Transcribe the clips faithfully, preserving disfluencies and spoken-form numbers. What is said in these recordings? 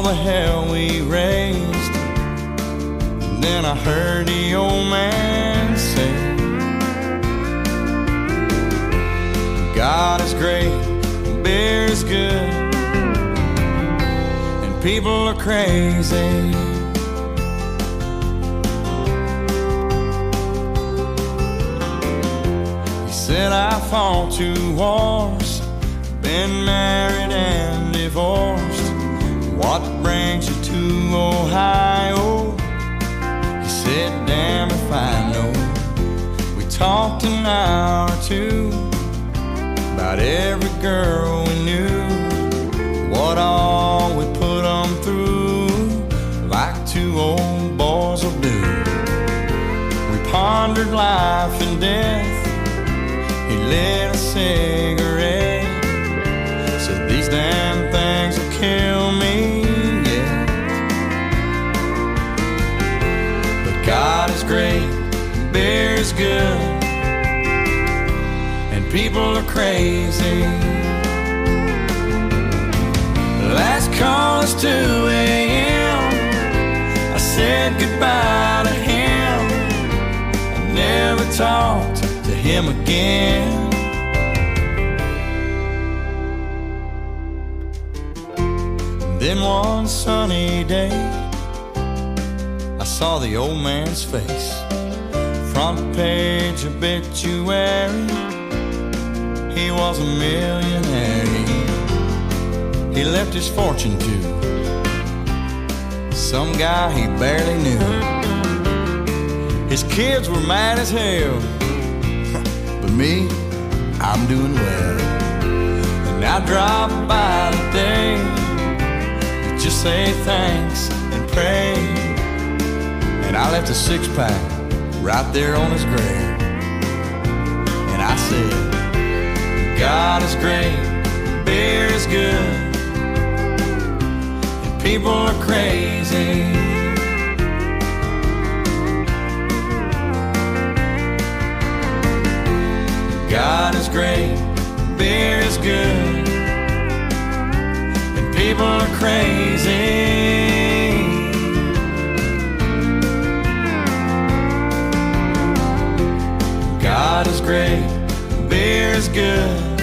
all the hell we raised. And then I heard the old man say, God is great, beer is good, and people are crazy. He said I fought two wars, been married and divorced. What brings you to Ohio? He said, damn if I know. We talked an hour or two about every girl we knew, what all we put them through, like two old boys will do. We pondered life and death. He lit a cigarette, said these damn things will kill me, yeah. But God is great, beer is good, and people are crazy. Last call is two a.m. I said goodbye to him. I never talked to him again. Then one sunny day, I saw the old man's face. Front page obituary, he was a millionaire. He left his fortune to some guy he barely knew. His kids were mad as hell, but me, I'm doing well. And I dropped by today to just say thanks and pray. And I left a six-pack right there on his grave. And I said, God is great, beer is good, people are crazy. God is great, beer is good, and people are crazy. God is great, beer is good,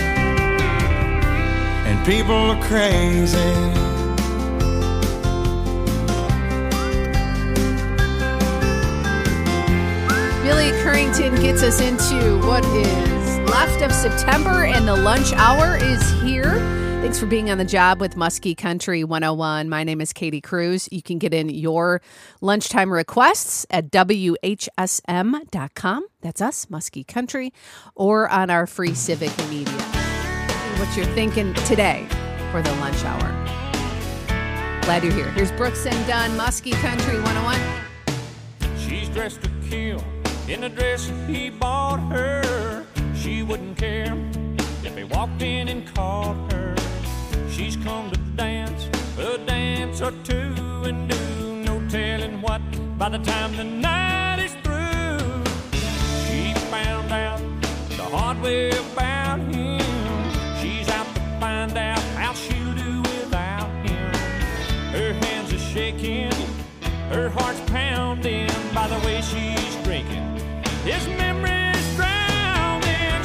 and people are crazy. Billy Currington gets us into what is left of September, and the lunch hour is here. Thanks for being on the job with Muskie Country one oh one. My name is Katie Cruz. You can get in your lunchtime requests at W H S M dot com. That's us, Muskie Country, or on our free civic media. What you're thinking today for the lunch hour. Glad you're here. Here's Brooks and Dunn, Muskie Country one oh one. She's dressed to kill in a dress he bought her. She wouldn't care if he walked in and caught her. She's come to dance a dance or two and do no telling what by the time the night is through. She found out the hard way about him. She's out to find out how she'll do without him. Her hands are shaking, her heart's pounding by the way she's drinking. His memory's drowning.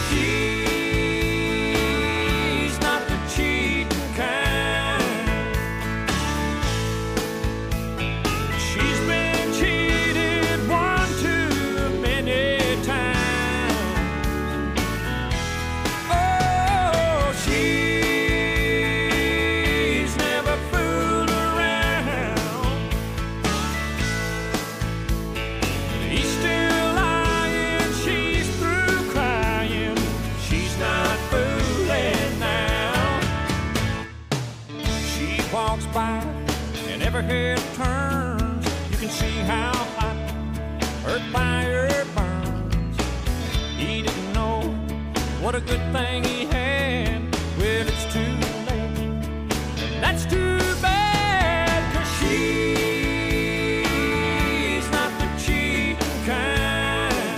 She's not the cheating kind. She's been cheated one too many times. Oh, she's never fooled around. He's still lying, she's through crying. She's not fooling now. She walks by and every head turns. You can see how hot her fire burns. He didn't know what a good thing he had. Well, it's too late, and that's too bad, 'cause she's not the cheating kind.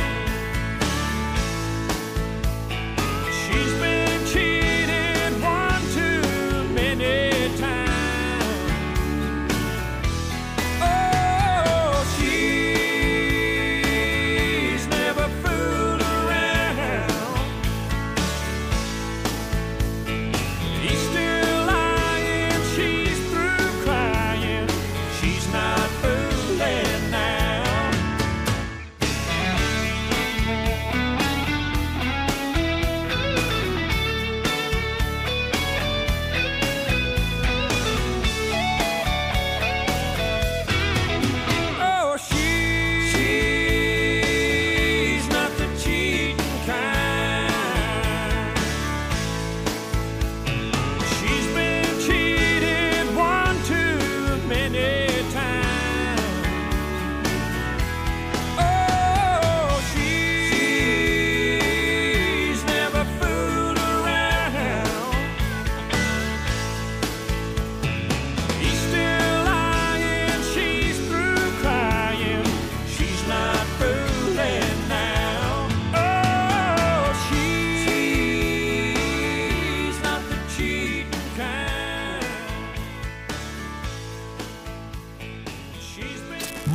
She's been cheated one too many times.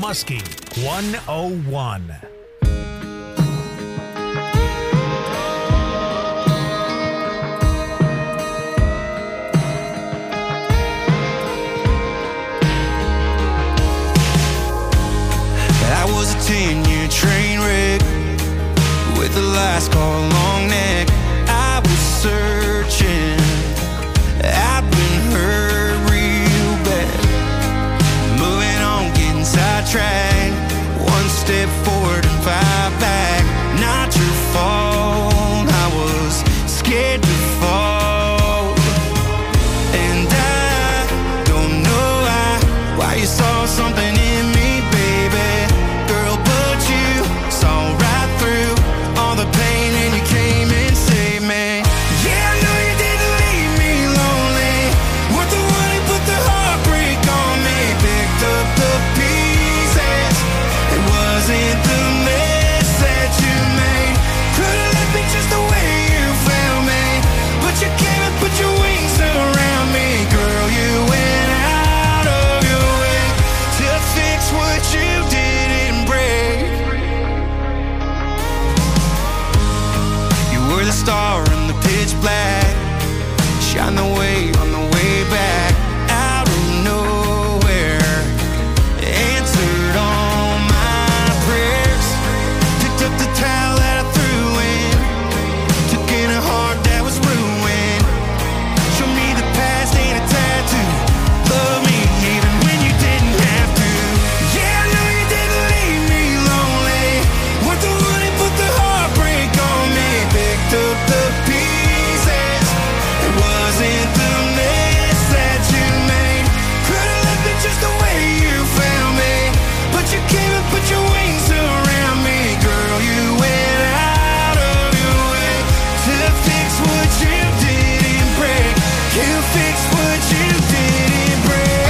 Muskie one oh one. I was a ten-year train wreck with a last call long neck. I was searching, I'd been hurt real bad. Moving on, getting sidetracked. One step forward and five back. Not your fault, I was scared to fall. And I don't know why, why you saw something in me, baby. Girl, but you saw right through all the pain and you came and saved me. Yeah, I know you didn't leave me lonely. Weren't the one who put the heartbreak on me. Picked up the pieces, it wasn't the mess that you made. Could've left me just the way you found me, but you came and put your wings around me. Girl, you went out of your way to fix what you didn't break. You were the star in the pitch black, shine the way on the way back. Out of nowhere, answered all my prayers. Picked up the towel that I threw in, took in a heart that was ruined. Showed me the past ain't a tattoo. Love me even when you didn't have to. Yeah, I know you didn't leave me lonely. Weren't the one who put the heartbreak on me. Picked up the pieces, it wasn't the mess that you made. Could've left it just the way you found me, but you came and put your wings around me. Girl, you went out of your way to fix what you didn't break. You fixed what you didn't break.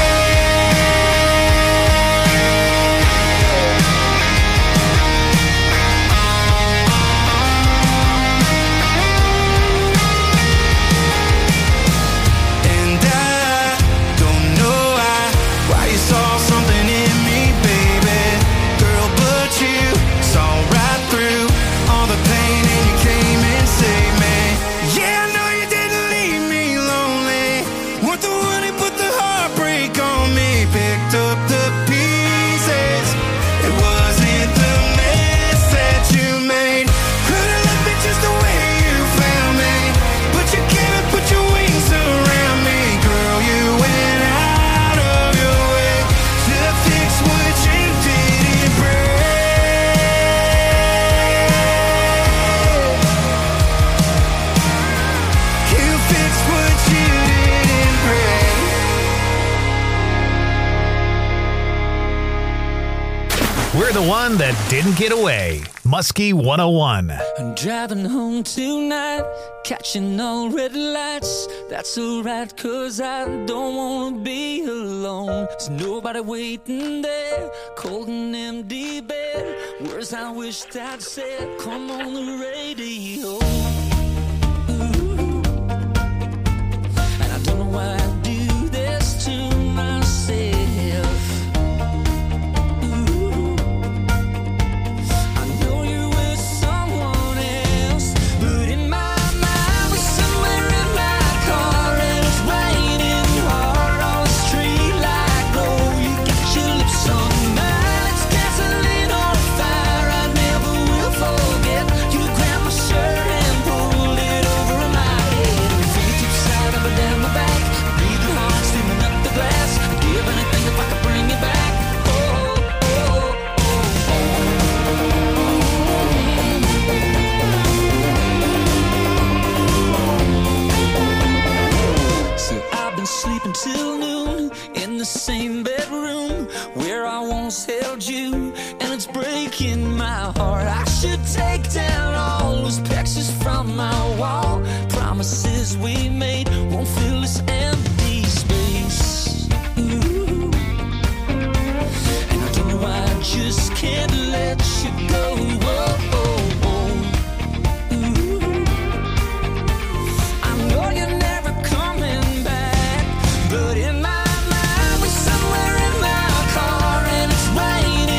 And I don't know why, why you saw something in me, baby. Girl, but you saw right through all the pain and you came and saved me. Yeah, I know you didn't leave me lonely. Weren't the one who put the heartbreak on me. Picked up the pieces, it wasn't the mess that you made. Could've left me just the way you found me, but you came and put your wings around me. Girl, you went out of your way to fix what you didn't break. You fixed what you didn't break. We're the one that didn't get away. Muskie one oh one. I'm driving home tonight, catching all red lights. That's alright, cause I don't wanna be alone. There's nobody waiting there, cold and empty bed. Words I wished I'd said, come on the radio. Ooh. And I don't know why I do this to myself. Ooh. I know you were someone else, but in my mind we're somewhere in my car and it's raining hard on the street like glow. You got your lips on mine, let's gasoline on fire. I never will forget. You grabbed my shirt and pulled it over my head. Your fingertips out up and down my back, breathing hard, steaming up the glass. I'd give anything if I could bring you back. Oh, oh, oh, oh. So I've been sleeping till noon in the same bedroom where I once held you, and it's breaking my heart. I should take down all those pictures from my wall. Promises we made won't fill this empty space. Ooh. And I don't know why I just can't let you go. Whoa, whoa, whoa. Ooh. I know you're never coming back, but in my mind we're somewhere in my car and it's raining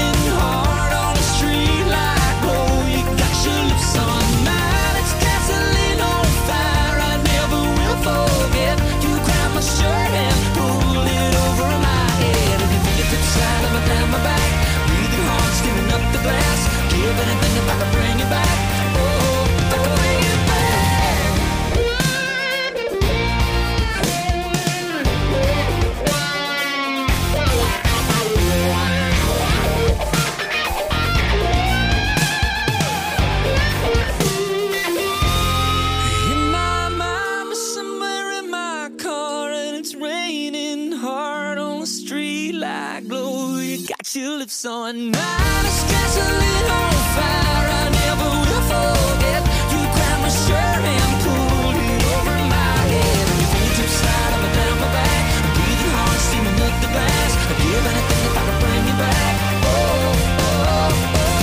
that glow. You got your lips on mine. It's gasoline on fire. I never will forget. You grabbed my shirt and pulled it over my head. Your fingertips slide up and down my back. I'm breathing hard, steaming up the glass. I'd give anything if I could bring you back. Oh, oh, oh, oh.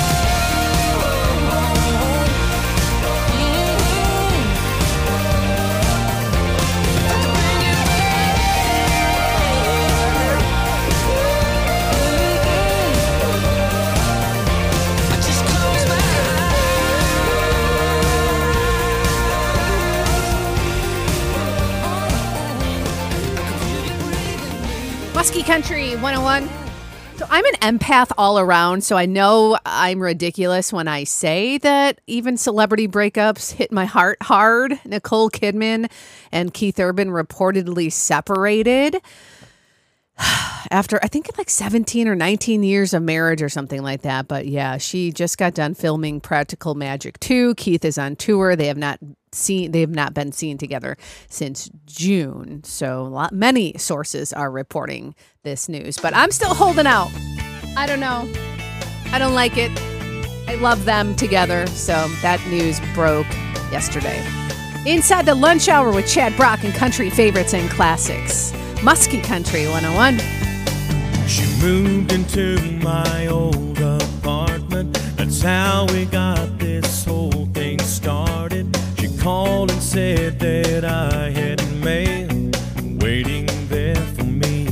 Muskie Country one oh one. So I'm an empath all around, so I know I'm ridiculous when I say that even celebrity breakups hit my heart hard. Nicole Kidman and Keith Urban reportedly separated after, I think, like seventeen or nineteen years of marriage or something like that. But yeah, she just got done filming Practical Magic two. Keith is on tour. They have not seen, they have not been seen together since June. So a lot, many sources are reporting this news, but I'm still holding out. I don't know. I don't like it. I love them together. So that news broke yesterday. Inside the Lunch Hour with Chad Brock and country favorites and classics. Muskie Country one oh one. She moved into my old apartment. That's how we got this whole thing started. She called and said that I had mail waiting there for me.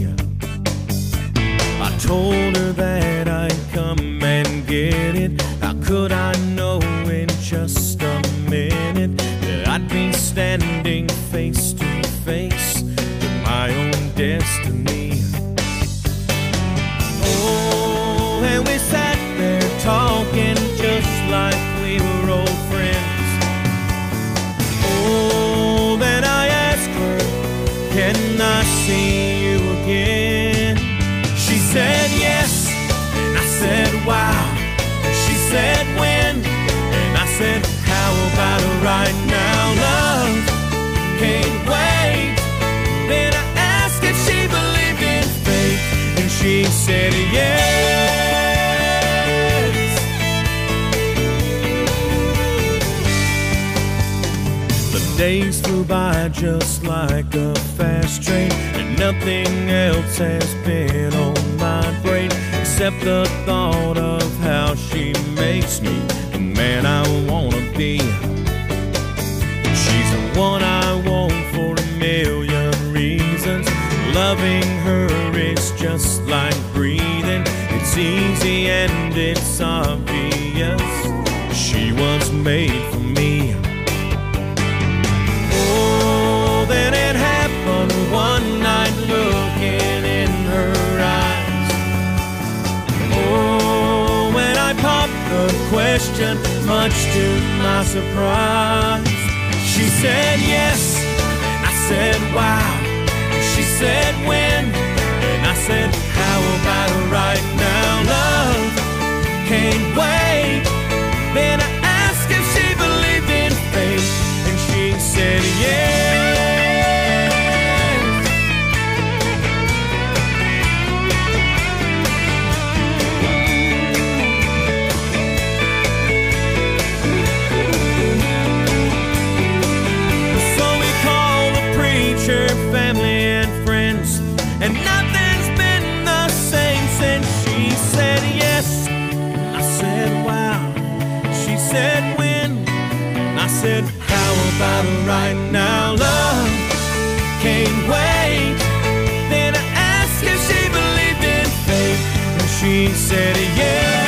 I told her that I'd come and get it. How could I know in just a minute that I'd be standing face to face with my own destiny? Oh, and we sat there talking just like we were old friends. Oh, then I asked her, can I see you again? She said yes, and I said wow. She said when, and I said how about it right now, love? Can't wait. Then I asked if she believed in fate, and she said yes. The days flew by just like a fast train, and nothing else has been on my brain except the thought of how she makes me the man I wanna be. She's the one I want for a million reasons. Loving her is just like breathing. It's easy and it's obvious. She was made for me. Oh, then it happened one night looking in her eyes. Oh, when I popped the question, much to my surprise, she said yes, and I said wow. She said when, and I said how about it right now, love? Can't wait. Then I asked if she believed in fate, and she said yes. Family and friends, and nothing's been the same since she said yes. I said wow. She said when, and I said how about it right now, love? Can't wait. Then I asked if she believed in fate, and she said yes.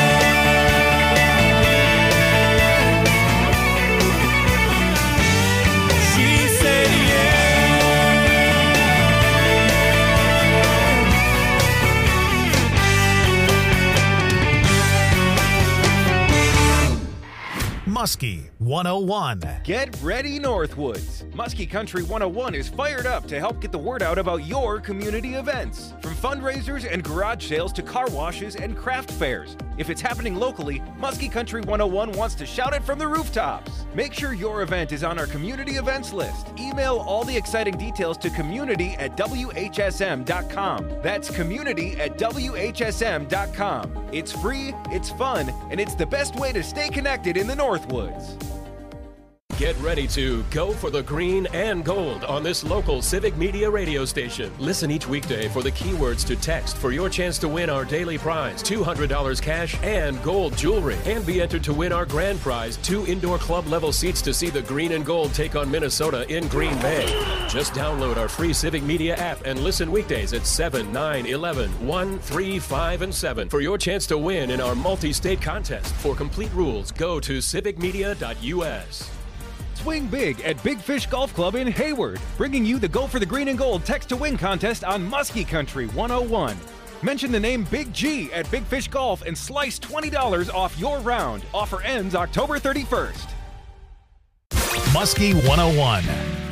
Muskie one oh one. Get ready, Northwoods. Muskie Country one oh one is fired up to help get the word out about your community events. From fundraisers and garage sales to car washes and craft fairs. If it's happening locally, Muskie Country one oh one wants to shout it from the rooftops. Make sure your event is on our community events list. Email all the exciting details to community at W H S M dot com. That's community at W H S M dot com. It's free, it's fun, and it's the best way to stay connected in the Northwoods. Get ready to go for the green and gold on this local Civic Media radio station. Listen each weekday for the keywords to text for your chance to win our daily prize, two hundred dollars cash and gold jewelry. And be entered to win our grand prize, two indoor club level seats to see the green and gold take on Minnesota in Green Bay. Just download our free Civic Media app and listen weekdays at seven, nine, eleven, one, three, five, and seven for your chance to win in our multi-state contest. For complete rules, go to civic media dot U S. Swing big at Big Fish Golf Club in Hayward, bringing you the Go for the Green and Gold Text to Win contest on Muskie Country one oh one. Mention the name Big G at Big Fish Golf and slice twenty dollars off your round. Offer ends October thirty-first. Muskie one oh one.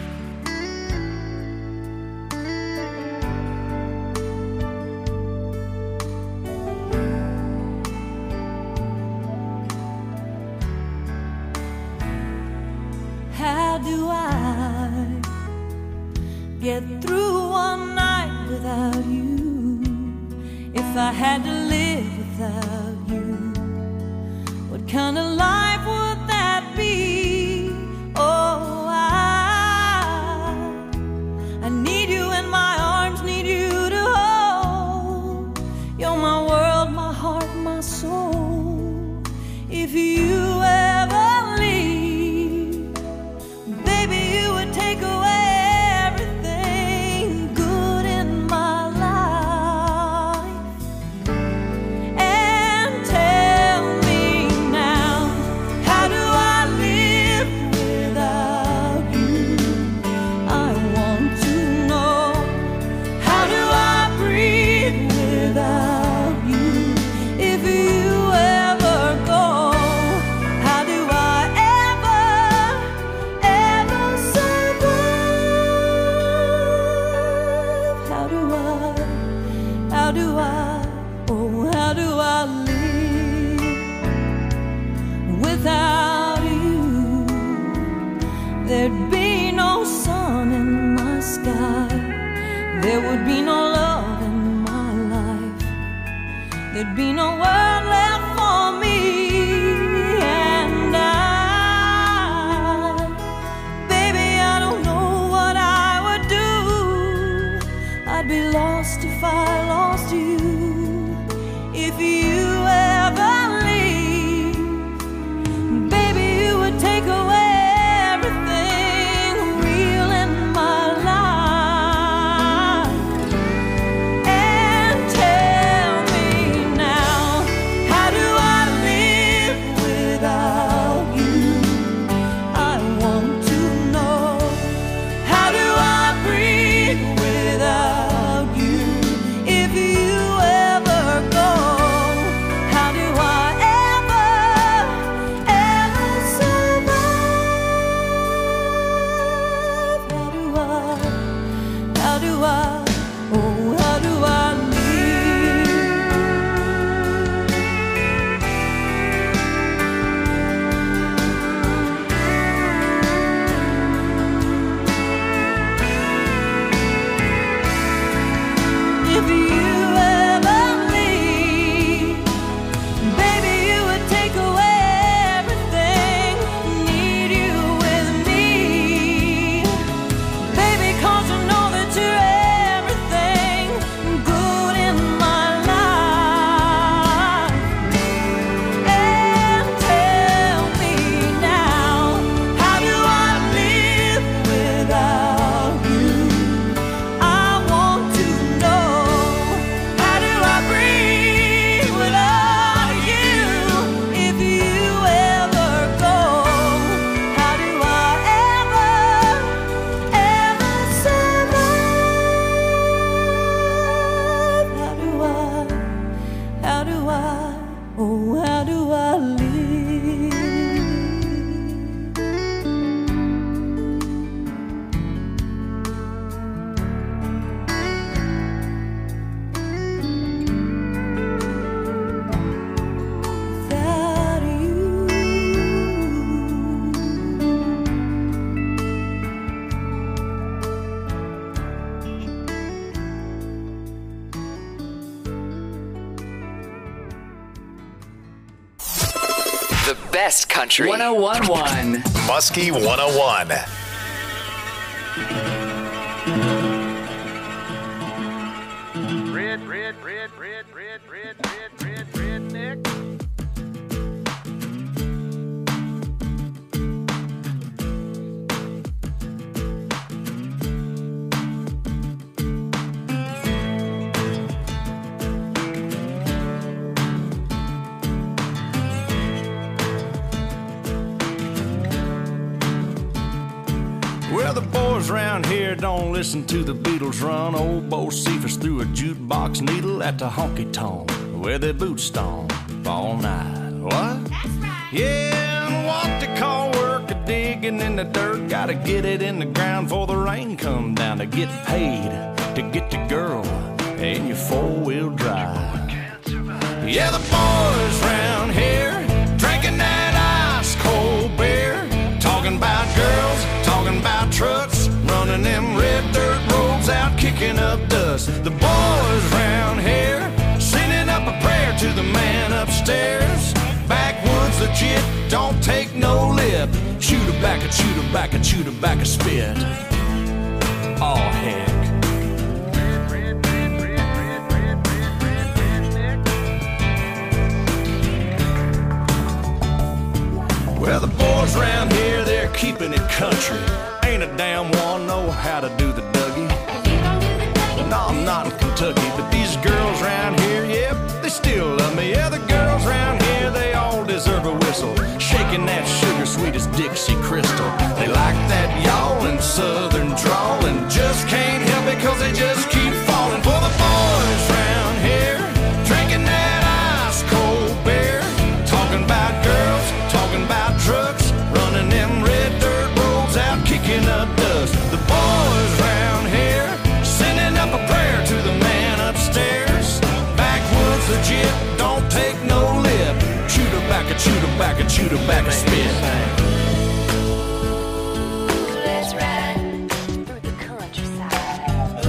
How do I get through one night without you? If I had to live without you, what kind of life would that be? Oh, I, I need you in my arms, need you to hold. You're my world, my heart, my soul. If you ever leave, baby, you would take away everything good in my life. And tell me now, how do I live without you? I want to know, how do I breathe without you? If you ever go, how do I ever, ever survive? How do I, how do I, oh, how do I live without you? There'd be no sun in my sky, there would be no love in my life, there'd be no world left for me. And I, baby, I don't know what I would do. I'd be lost if I lost you. If you ever leave, baby, you would take away everything real in my life. And tell me now, The best country. one oh one point one. Muskie one oh one. Red, red, red, red, red, red, red, red, redneck. Well, the boys around here don't listen to the Beatles run. Old Bo Cephas threw a jukebox needle at the honky-tonk where their boots stomp all night. What? That's right. Yeah, and what they call work a digging in the dirt. Gotta get it in the ground before the rain come down to get paid to get the girl in your four-wheel drive. Yeah, the boys around here drinking that ice-cold beer, talking about girls, talking about trucks, running them red dirt roads out, kicking up dust. The boys round here sending up a prayer to the man upstairs. Backwoods legit, don't take no lip. Shoot a back, a shoot a back, a shoot a back, a spit. Oh heck. Well, the boys around here, they're keeping it country. Ain't a damn one know how to do the Dougie. No, I'm not in Kentucky, but these girls around here, yep, they still love me. Yeah, the girls around here, they all deserve a whistle. Shaking that sugar sweet as Dixie Crystal. They like that yawling southern drawl and just can't help it cause they just keep falling for the boys around here, drinking that ice cold beer, talking about girls, talking about trucks, running them red dirt roads out, kicking up dust. The boys round here sending up a prayer to the man upstairs. Backwoods legit, don't take no lip. Shoot her back, a shoot her back, a shoot her back, a spit. Let's ride through the countryside.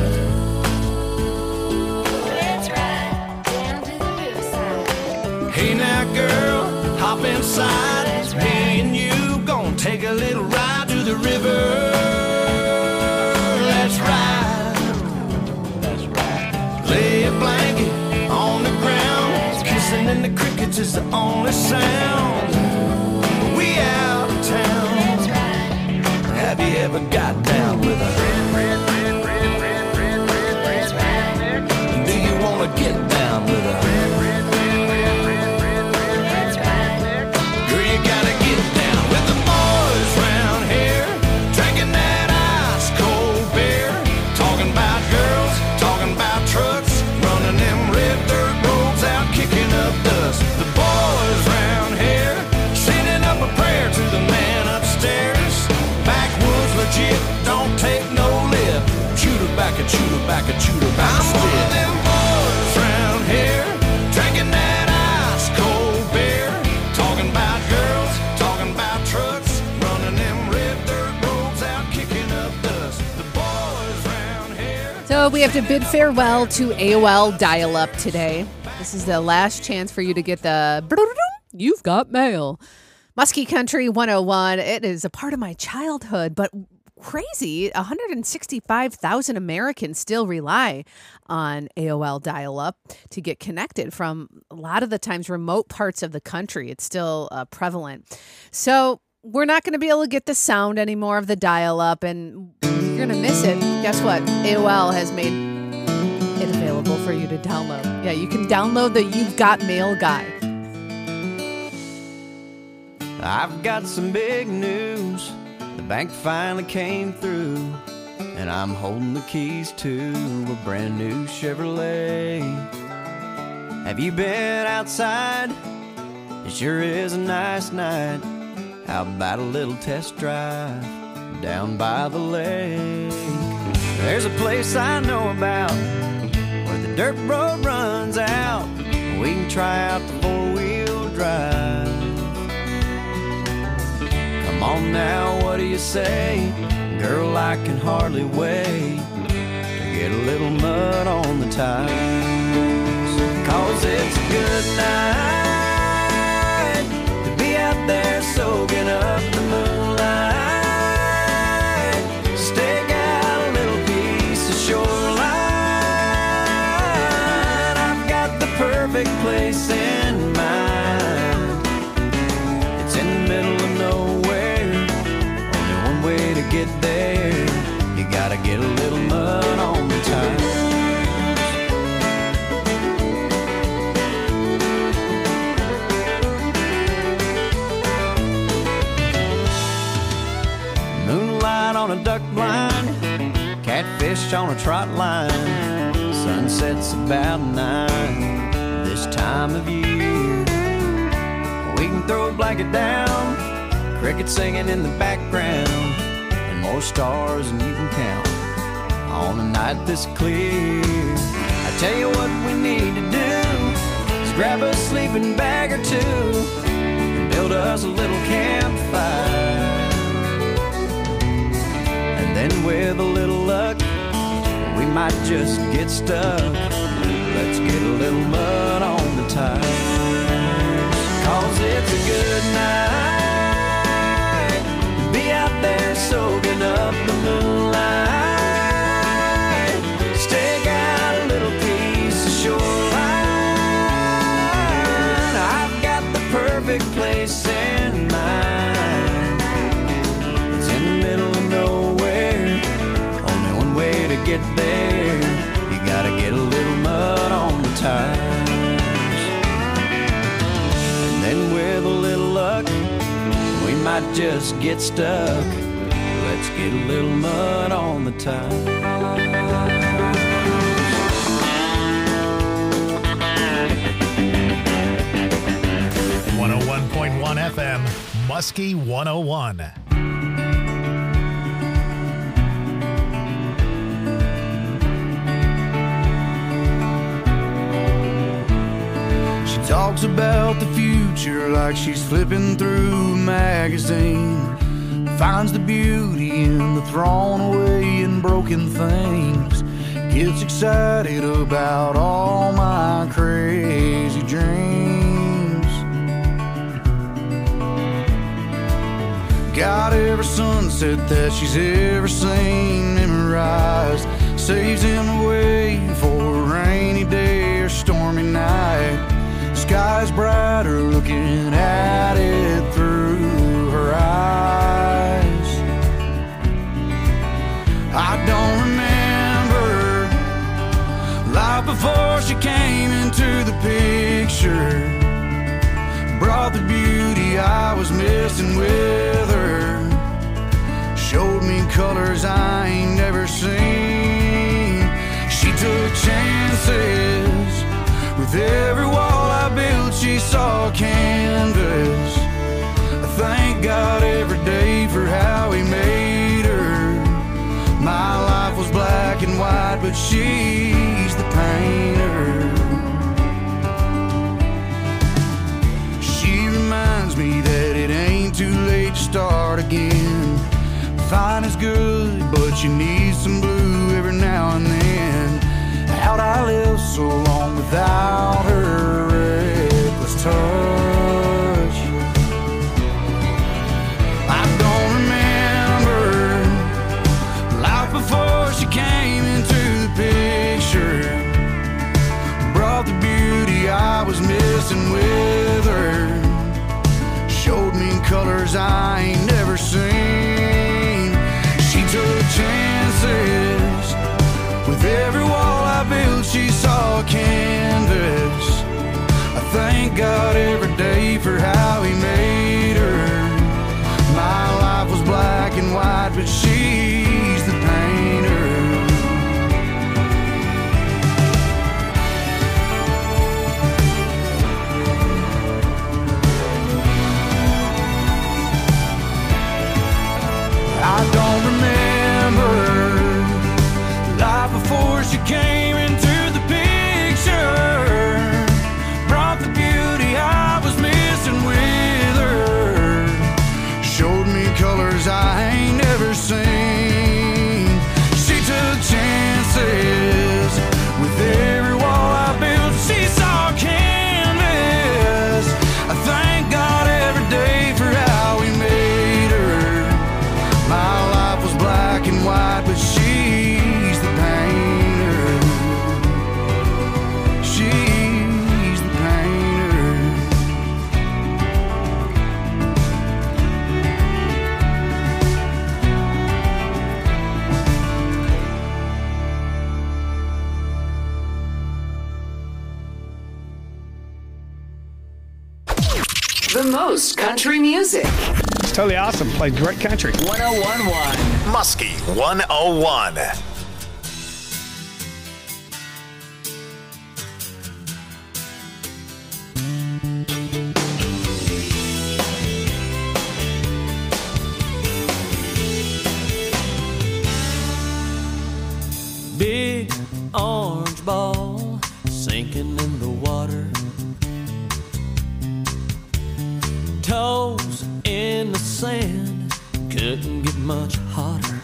Let's ride down to the riverside. Hey now girl, hop inside. Me and you gon' take a little ride to the river. Let's ride. Let's ride. Lay a blanket on the ground. Kissing in the crickets is the only sound. We out of town. Let's ride. Have you ever got down with a red, red, red, red, red, red, red, red, red, red? Do you wanna get down with a red, red, red, red, red, red, red, red, red? Girl, you gotta get down with the boys round here, drinking that ice cold beer, talking about girls, talking about trucks, running them red dirt roads out, kicking up dust. The boys round here sending up a prayer to the man upstairs. Backwoods legit, don't take no lip. Shoot her back and shoot her back and shoot her back. I'm one of them boys round here, drinking that ice cold beer, talking about girls, talking about trucks, running them red dirt roads out, kicking up dust. The boys round here. So we have to bid farewell to A O L dial-up today. This is the last chance for you to get the You've Got Mail. Muskie Country one oh one. It is a part of my childhood, but crazy. one hundred sixty-five thousand Americans still rely on A O L dial-up to get connected from a lot of the times remote parts of the country. It's still uh, prevalent. So we're not going to be able to get the sound anymore of the dial-up, and you're going to miss it. Guess what? A O L has made it available for you to download. Yeah, you can download the You've Got Mail guide. I've got some big news. The bank finally came through, and I'm holding the keys to a brand new Chevrolet. Have you been outside? It sure is a nice night. How about a little test drive down by the lake? There's a place I know about where the dirt road runs out. We can try out the four-wheel drive. Come on now, what do you say? Girl, I can hardly wait to get a little mud on the tires. Cause it's a good night to be out perfect place in mind. It's in the middle of nowhere, only one way to get there. You gotta get a little mud on the tires. Moonlight on a duck blind, catfish on a trot line. Sunset's about nine this time of year. We can throw a blanket down, crickets singing in the background, and more stars than you can count on a night this clear. I tell you what we need to do is grab a sleeping bag or two and build us a little campfire. And then with a little luck, we might just get stuck. Let's get a little mud on the tires, 'cause it's a good night to be out there soaking up the moonlight. Stake out a little piece of shoreline. I've got the perfect place in mind. It's in the middle of nowhere, only one way to get there. You gotta get a little mud on the tires. And then with a little luck, we might just get stuck. Let's get a little mud on the tires. one oh one point one F M, Muskie one oh one. Talks about the future like she's flipping through a magazine. Finds the beauty in the thrown away and broken things. Gets excited about all my crazy dreams. Got every sunset that she's ever seen memorized. Saves him away for a rainy day or stormy night. Sky's brighter looking at it through her eyes. I don't remember life before she came into the picture. Brought the beauty I was missing with her. Showed me colors I ain't never seen. She took chances. With every wall I built, she saw canvas. I thank God every day for how he made her. My life was black and white, but she's the painter. She reminds me that it ain't too late to start again. Fine is good, but you need some blue every now and then. How'd I live so long without her reckless touch? I don't remember life before she came into the picture. Brought the beauty I was missing with her. Showed me colors I ain't never seen. She took chances. With every wall I built, she saw canvas. I thank God every day for how he made her. My life was black and white, but she's the painter. I don't remember life before she came into the picture. The most country music. It's totally awesome. Plays great country. one oh one point one. Muskie one oh one. Big orange ball sinking in the water. Toes in the sand, couldn't get much hotter.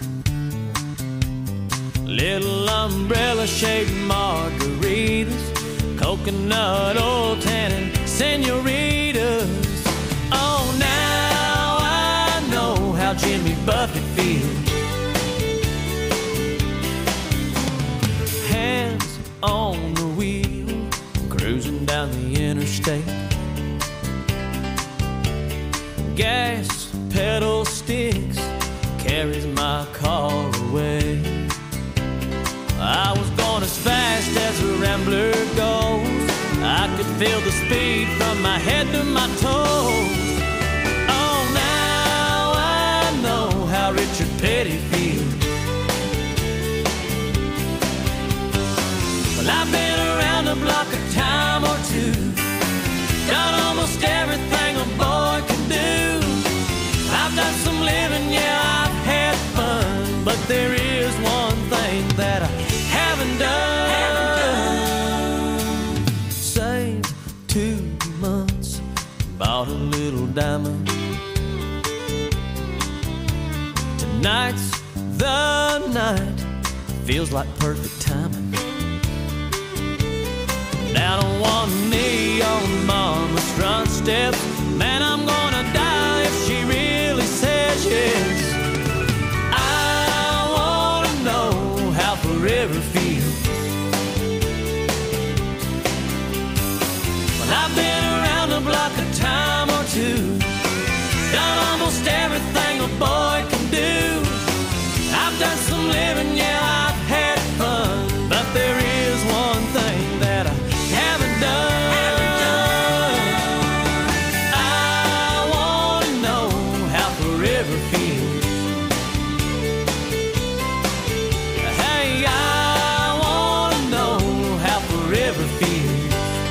Little umbrella-shaped margaritas, coconut oil tannin senoritas. Oh, now I know how Jimmy Buffett feels. Hands on the wheel, cruising down the interstate. Gas pedal sticks, carries my car away. I was going as fast as a rambler goes. I could feel the speed from my head to my toes. Oh, now I know how Richard Petty feels. Well, I've been around the block a time or two, done almost everything a boy can do. I've done some living, yeah, I've had fun, but there is one thing that I haven't done. Haven't done. Saved two months, bought a little diamond. Tonight's the night, feels like perfect timing. Down on one knee on mama's front steps, man, I'm gonna die if she really says yes. I wanna know how forever feels. Well, I've been around the block a time or two, done almost everything a boy can do. I've done some living, yeah, I've had fun, but there is one thing that I haven't done. Haven't done. I wanna know how forever feels. Hey, I wanna know how forever feels.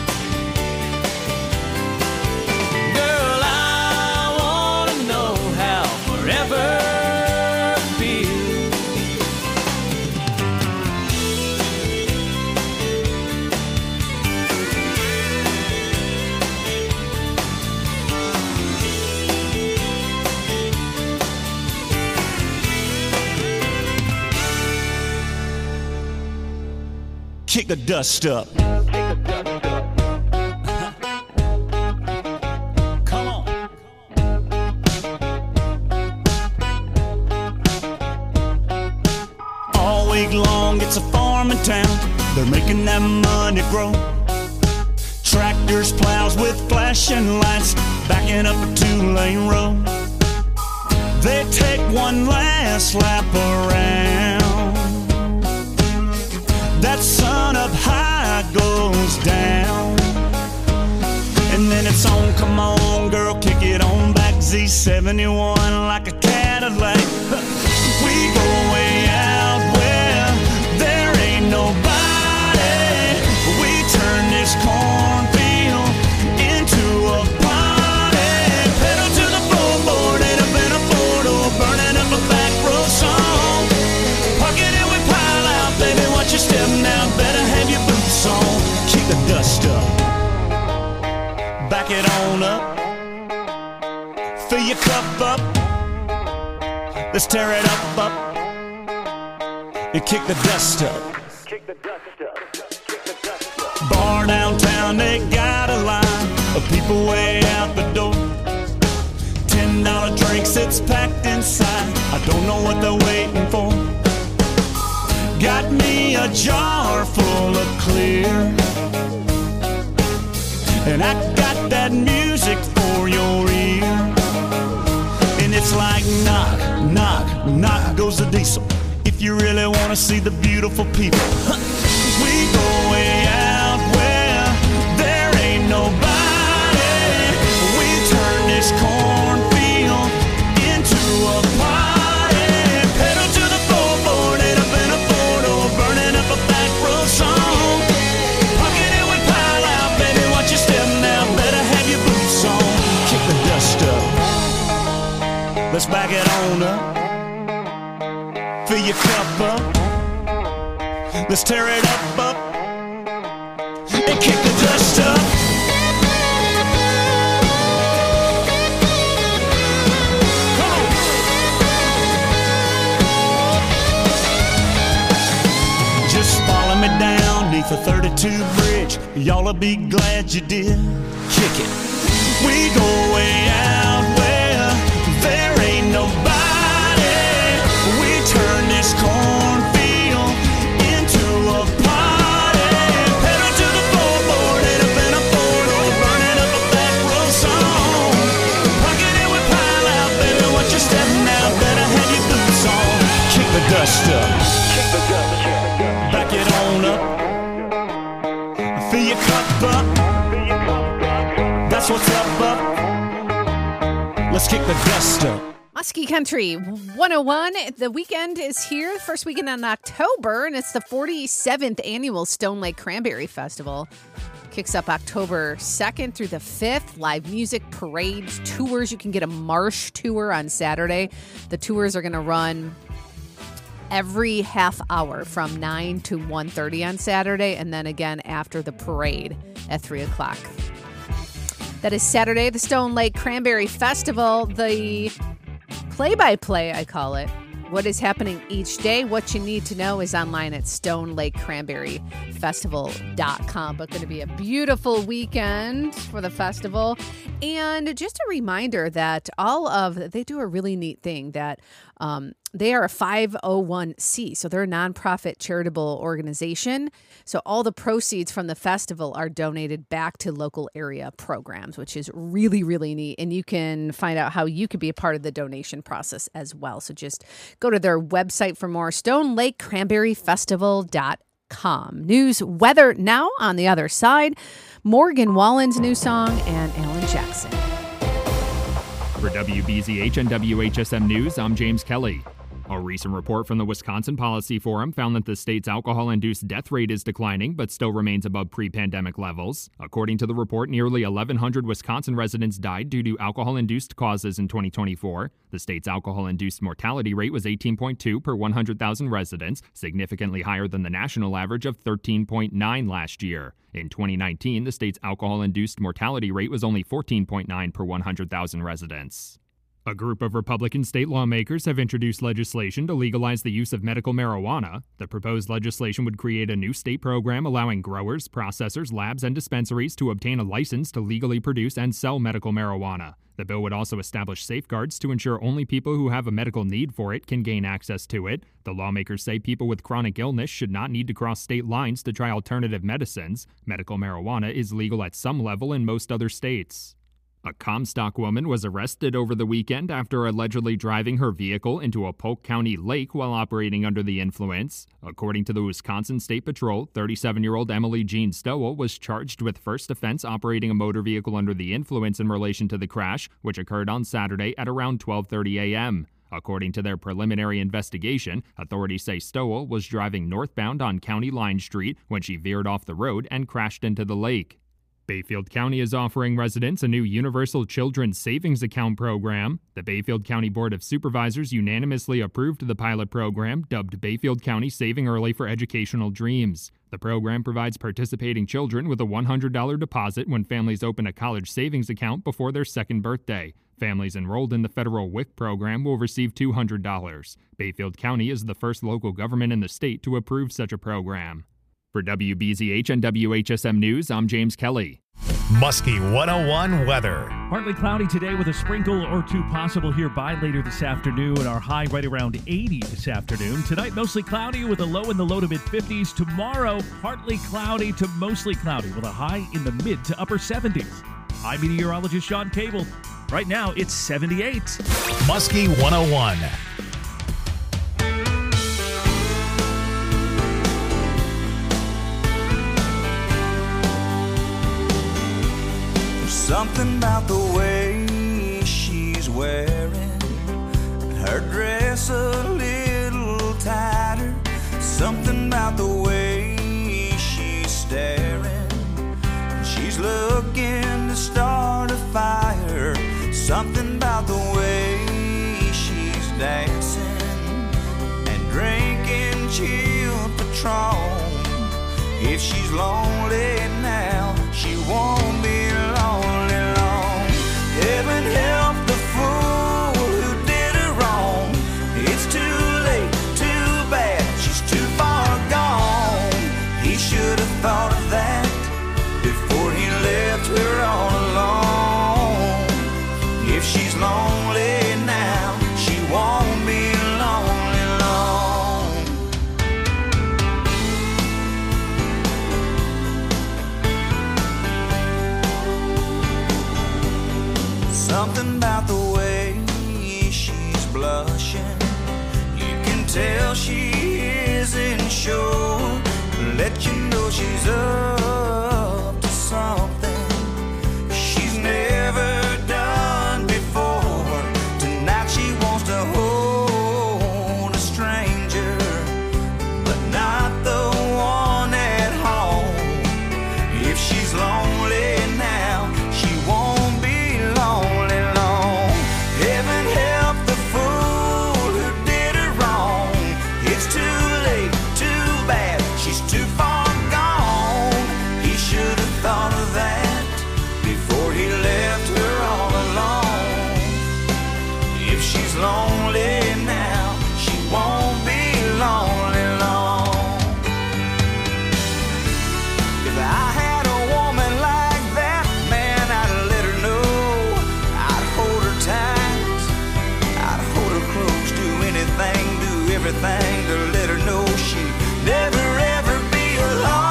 Girl, I wanna know how forever feels. Kick the dust up. Come on. All week long, it's a farming town. They're making that money grow. Tractors, plows with flashing lights, backing up a two-lane road. They take one last lap around. That sun up high goes down, and then it's on, come on girl, kick it on back. Z seventy-one like a Cadillac. We go way out where there ain't nobody. We turn this cornfield into a party. Pedal to the floorboard, ain't up in a four-door, burning up a back road song. Park it and we pile out, baby, watch your step now, better have your boots on. Kick the dust up, back it on up, fill your cup up, let's tear it up, up, and kick the dust up. Bar downtown, they got a line of people way out the door. Ten dollar drinks, it's packed inside, I don't know what they're waiting for. Got me a jar full of clear, and I got that music for your ear. And it's like knock, knock, knock goes the diesel. If you really want to see the beautiful people, we go way out where there ain't nobody. We turn Let's back it on up. Fill your cup up. Let's tear it up, up. And kick the dust up. Me down neath the thirty-two bridge. Y'all'll be glad you did. Kick it. We go way out where there ain't nobody. We turn this cornfield into a party. Pedal to the floorboard, head up in a four-door, burning up a back row song. Pumpkin it with pile out, baby, watch your step now. Better have your boots on. Kick the dust up. Kick the dust up. Back it on up. Fill your cup up. That's what's up, up. Let's kick the dust up. Muskie Country one oh one. The weekend is here, first weekend in October, and it's the forty-seventh annual Stone Lake Cranberry Festival. Kicks up October second through the fifth. Live music, parades, tours. You can get a marsh tour on Saturday. The tours are going to run every half hour from nine to one thirty on Saturday, and then again after the parade at three o'clock. That is Saturday, the Stone Lake Cranberry Festival. The play-by-play, I call it. What is happening each day, what you need to know is online at stone lake cranberry festival dot com. But going to be a beautiful weekend for the festival. And just a reminder that all of, they do a really neat thing that um, they are a five oh one c. So they're a nonprofit charitable organization. So all the proceeds from the festival are donated back to local area programs, which is really, really neat. And you can find out how you could be a part of the donation process as well. So just go to their website for more, stone lake cranberry festival dot com. News, weather now on the other side. Morgan Wallen's new song and Alan Jackson. For W B Z H and W H S M News, I'm James Kelly. A recent report from the Wisconsin Policy Forum found that the state's alcohol-induced death rate is declining, but still remains above pre-pandemic levels. According to the report, nearly eleven hundred Wisconsin residents died due to alcohol-induced causes in twenty twenty-four. The state's alcohol-induced mortality rate was eighteen point two per one hundred thousand residents, significantly higher than the national average of thirteen point nine last year. In twenty nineteen, the state's alcohol-induced mortality rate was only fourteen point nine per one hundred thousand residents. A group of Republican state lawmakers have introduced legislation to legalize the use of medical marijuana. The proposed legislation would create a new state program allowing growers, processors, labs, and dispensaries to obtain a license to legally produce and sell medical marijuana. The bill would also establish safeguards to ensure only people who have a medical need for it can gain access to it. The lawmakers say people with chronic illness should not need to cross state lines to try alternative medicines. Medical marijuana is legal at some level in most other states. A Comstock woman was arrested over the weekend after allegedly driving her vehicle into a Polk County lake while operating under the influence. According to the Wisconsin State Patrol, thirty-seven-year-old Emily Jean Stowell was charged with first offense operating a motor vehicle under the influence in relation to the crash, which occurred on Saturday at around twelve thirty a.m. According to their preliminary investigation, authorities say Stowell was driving northbound on County Line Street when she veered off the road and crashed into the lake. Bayfield County is offering residents a new Universal Children's Savings Account program. The Bayfield County Board of Supervisors unanimously approved the pilot program, dubbed Bayfield County Saving Early for Educational Dreams. The program provides participating children with a one hundred dollars deposit when families open a college savings account before their second birthday. Families enrolled in the federal W I C program will receive two hundred dollars. Bayfield County is the first local government in the state to approve such a program. For W B Z H and W H S M News, I'm James Kelly. Muskie one oh one weather. Partly cloudy today with a sprinkle or two possible here by later this afternoon, and our high right around eighty this afternoon. Tonight, mostly cloudy with a low in the low to mid fifties. Tomorrow, partly cloudy to mostly cloudy with a high in the mid to upper seventies. I'm meteorologist Sean Cable. Right now, it's seventy-eight. Muskie one oh one. Something about the way she's wearing her dress a little tighter. Something about the way she's staring. She's looking to start a fire. Something about the way dancing and drinking chilled Patron. If she's lonely now, she won't be lonely long. Heaven help the fool who did her wrong. It's too late, too bad, she's too far gone. He should have thought of that before he left her all alone. If she's lonely now, she won't be lonely long. Something about the way she's blushing, you can tell she isn't sure. Let you know she's up to something she's never done before. Tonight she wants to hold a stranger, but not the one at home. If she's lonely now, she won't be lonely long. Heaven help the fool who did her wrong. It's too late, too bad, she's too far gone. He should have thought of that before he left her all alone. If she's lonely now, she won't be lonely long. If I had a woman like that, man, I'd let her know. I'd hold her tight, I'd hold her close, do anything, do everything to let her know she'd never ever be alone.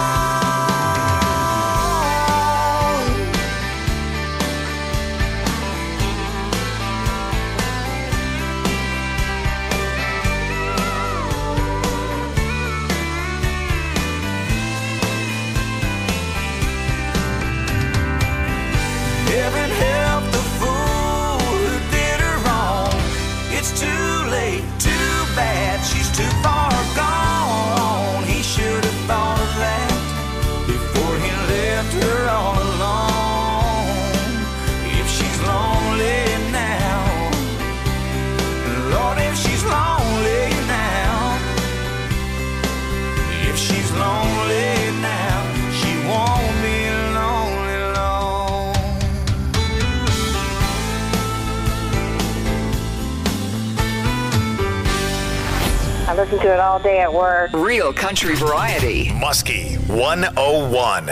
Heaven help the fool who did her wrong. It's too late, too bad, she's too far gone. He should have thought of that before he left her all alone. If she's lonely now, Lord, if she's lonely now, if she's lonely now, she won't be lonely long. I listen to it all day at work. Real country variety. Muskie one oh one.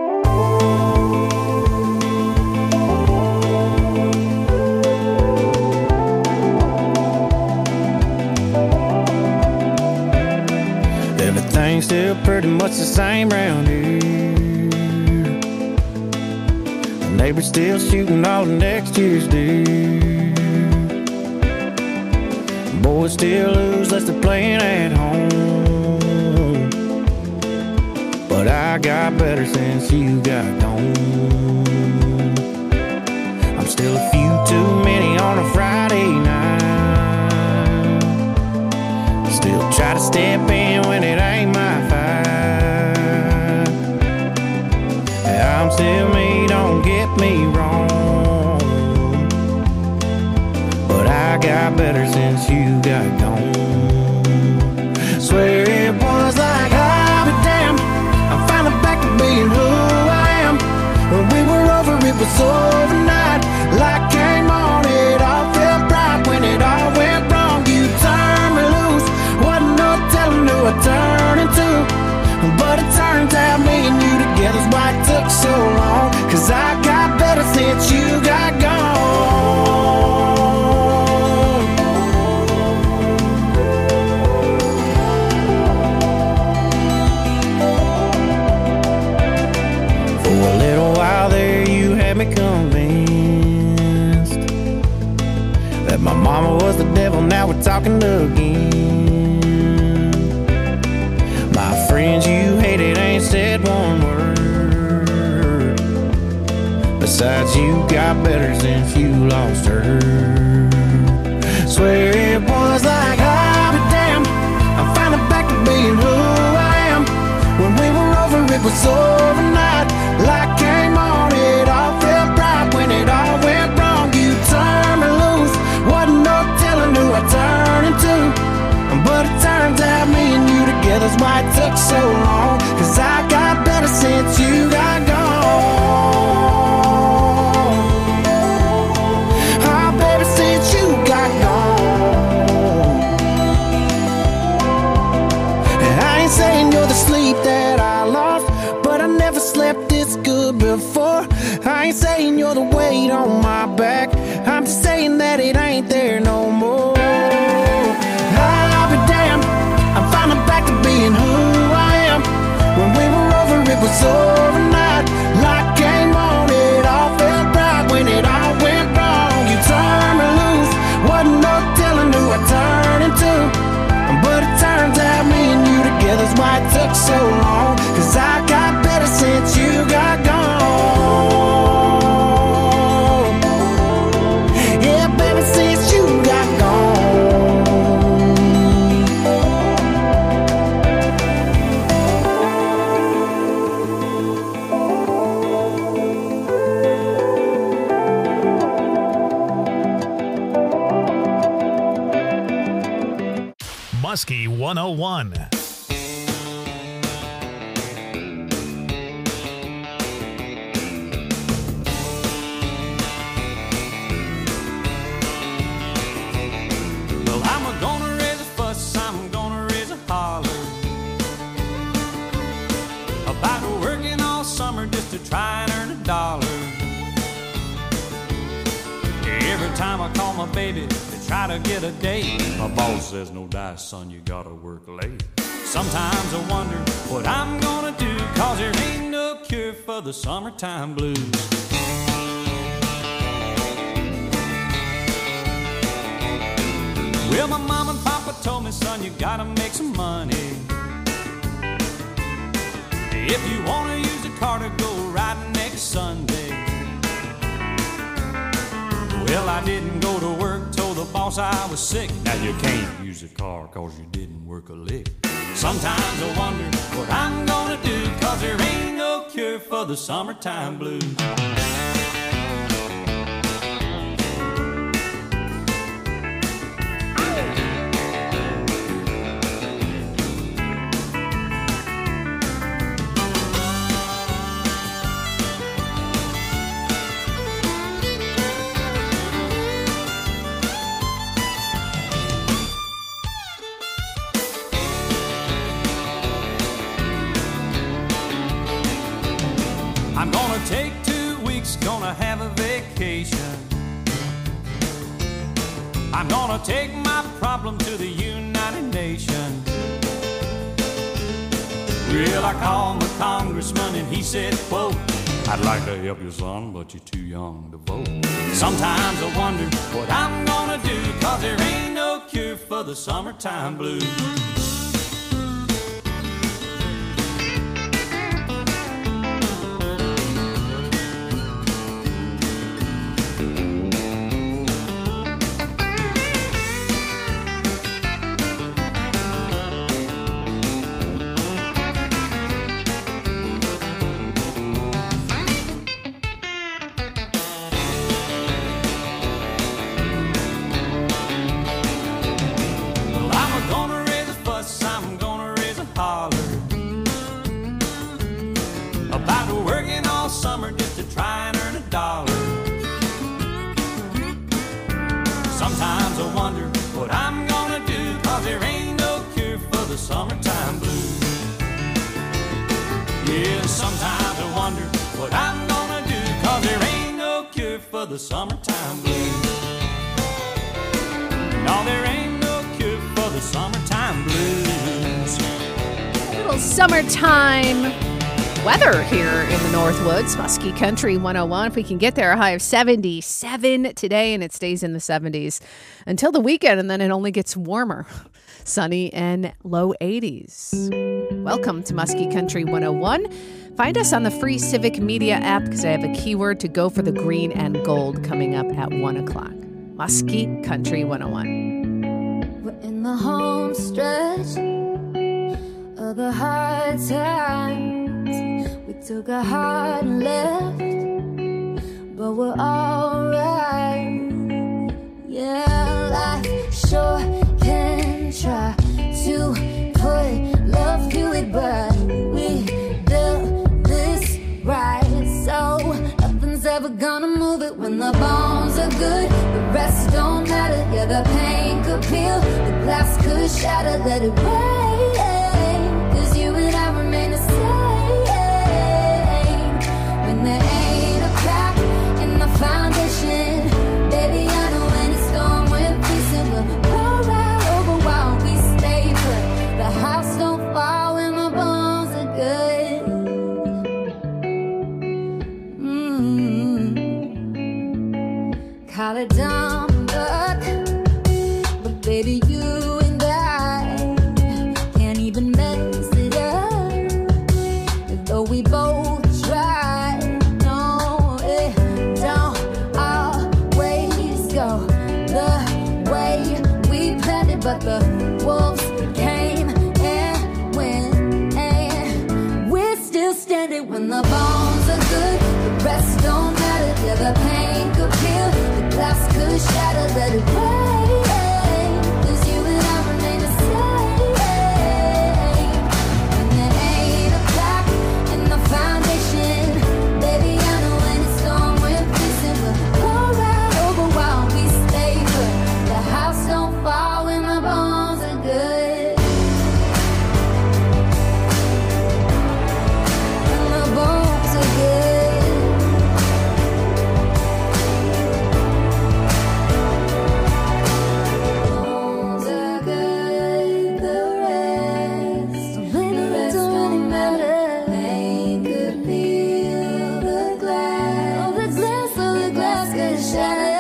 Everything's still pretty much the same round here. The neighbor's still shooting all of next year's deer. Boys still lose unless they're playing at home. But I got better since you got gone. I'm still a few too many on a Friday night. Still try to step in when it ain't my fight. I'm still me, don't get me wrong, but I got better since you got gone. Swear it was like, I'll be damned, I'm finally back to being who I am. When we were over, it was overnight. Light came on, it all felt bright. When it all went wrong, you turned me loose. Wasn't no telling who I turned into, but it turns out me and you together's why it took so long. Cause I got better since you got gone. Me convinced that my mama was the devil, now we're talking again. My friends you hated ain't said one word. Besides, you got better since you lost her. Swear it was like, I'll be damned, I'm finally back to being who I am. When we were over, it was overnight. Light came on, it all felt bright. When it all went wrong, you turned me loose. Wasn't no telling who I turned before. I ain't saying you're the weight on my back, I'm just saying that it ain't there no more. I'll be damned, I'm finally back to being who I am. When we were over, it was overnight. Light came on, it all felt right. When it all went wrong, you turned me loose. Wasn't no telling who I turned into. But it turns out me and you together's why it took so long. Cause I got better since you got gone. Yeah, baby, since you got gone. Muskie one oh one. Well, I'm a gonna raise a fuss, I'm gonna raise a holler about working all summer just to try and earn a dollar. Every time I call my baby to try to get a date, my boss says, no dice, son, you gotta work late. Sometimes I wonder what I'm gonna do, cause there ain't no cure for the summertime blues. Well, my mom and papa told me, son, you gotta make some money. If you wanna use a car to go riding next Sunday. Well, I didn't go to work, told the boss I was sick. Now you can't use a car cause you didn't work a lick. Sometimes I wonder what I'm gonna do, cause there ain't no cure for the summertime blues. I'm gonna take two weeks, gonna have a vacation. I'm gonna take my problem to the United Nations. Well, I called my congressman and he said, quote, I'd like to help you, son, but you're too young to vote. Sometimes I wonder what I'm gonna do, cause there ain't no cure for the summertime blues. Summertime blues. Yeah, sometimes I wonder what I'm gonna do, cause there ain't no cure for the summertime blues. No, there ain't no cure for the summertime blues. Little summertime weather here in the Northwoods. Muskie Country one oh one. If we can get there, a high of seventy-seven today, and it stays in the seventies until the weekend, and then it only gets warmer. Sunny and low eighties. Welcome to Muskie Country one oh one. Find us on the free Civic Media app because I have a keyword to go for the green and gold coming up at one o'clock. Muskie Country one oh one. We're in the home stretch of the hard times. We took a hard left, but we're alright. Yeah, life sure can try to put love to it, but we built this right, so nothing's ever gonna move it. When the bones are good, the rest don't matter. Yeah, the pain could peel, the glass could shatter. Let it rain, cause you and I remain the same. When got it down, but, but baby, you and I can't even mess it up, though we both try. No, it don't always go the way we planned it, but the wolves came and went, and we're still standing. When the bones are good, the rest don't matter. Yeah, the pain could peel, the glass could shatter, let it rain, 'cause you and I remain the same. And there ain't a crack in the foundation, baby, I know when it's gone, we're fixing, but pour right over while we stay put. The house don't fall when the bones are good. When the bones are good. Bones are good, the rest, the rest don't matter. Pain could peel the glass, oh the glass, oh the glass could shatter.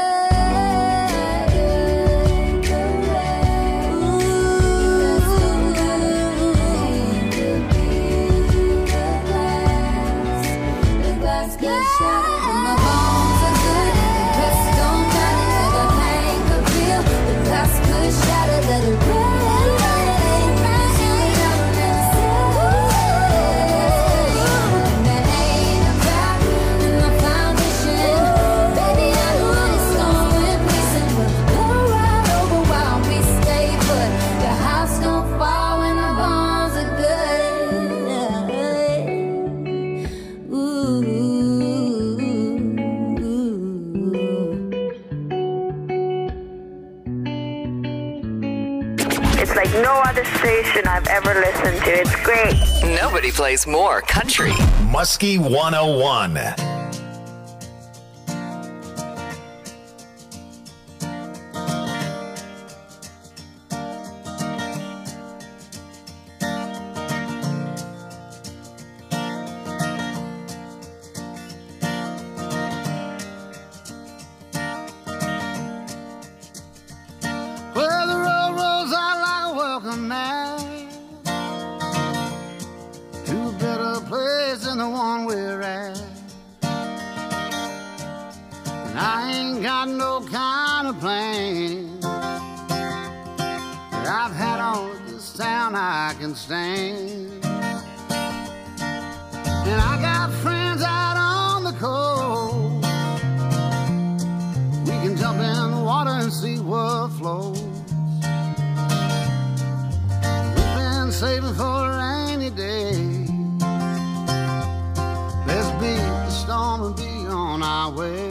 It's like no other station I've ever listened to. It's great. Nobody plays more country. Muskie one oh one. Well, the road rolls out like a welcome mat to a better place than the one we're at. And I ain't got no kind of plan that I've had on this town I can stand. And I got friends out on the coast. We can jump in the water and see what flows. We've been saving for a rainy day. Let's beat the storm and be on our way.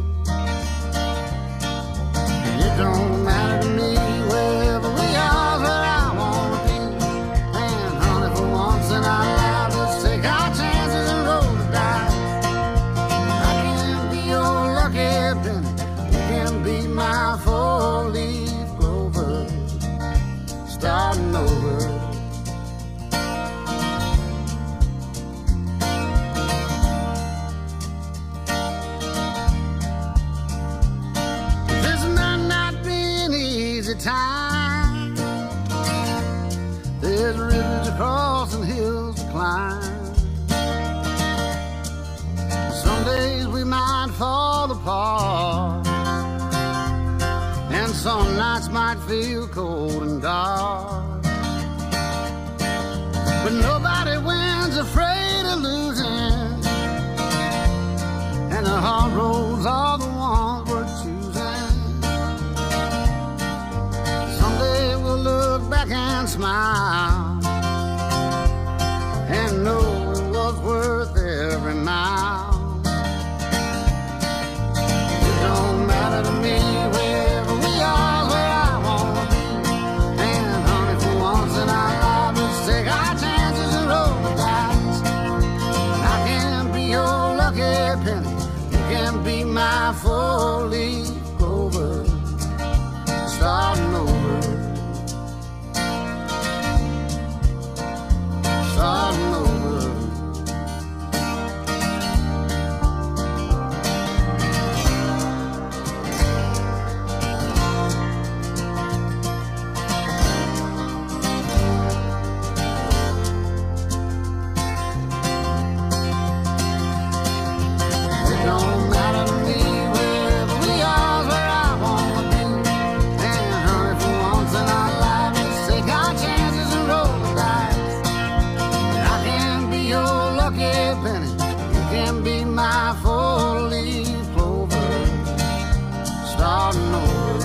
It don't matter to me wherever we are, where I wanna be. And honey, for once in our lives, let's take our chances and roll the dice. I can be your lucky penny, you can be my four-leaf clover, starting over. This might not be an easy time. There's rivers to cross and hills to climb. Some days we might fall apart, and some nights might feel cold and dark. But nobody wins afraid of losing, and the hard roads are the ones we're choosing. Someday we'll look back and smile and know it was worth every mile. It don't matter to me wherever we are, where I wanna be. And honey, for once in our lives, let's take our chances and roll the dice. I can be your lucky penny, you can be my four-leaf clover, starting over, starting over. don't matter to me wherever we are, where I wanna be. And honey, for once in our life, let's take our chances and roll the dice. I can be your lucky penny, you can be my four-leaf clover, starting over,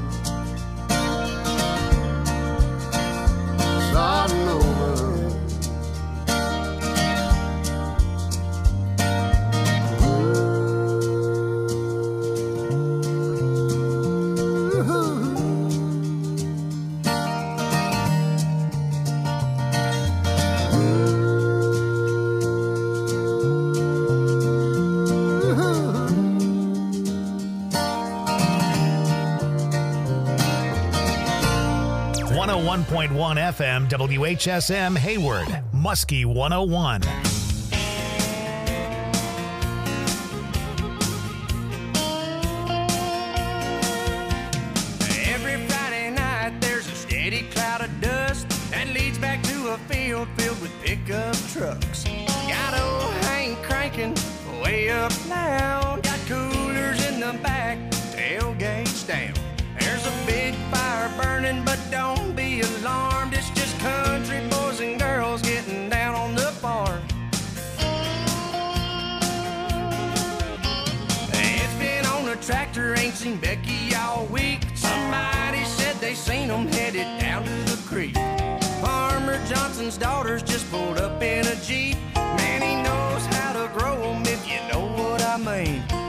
starting over. one oh one point one F M W H S M Hayward, Muskie one oh one. Every Friday night there's a steady cloud of dust that leads back to a field filled with pickup trucks. Got old Hank cranking way up loud. Got coolers in the back, tailgates down. There's a big fire burning, but don't be alarmed. It's just country boys and girls getting down on the farm. It's been on a tractor, ain't seen Becky all week. Somebody said they seen them headed down to the creek. Farmer Johnson's daughters just pulled up in a Jeep. Man, he knows how to grow them, if you know what I mean.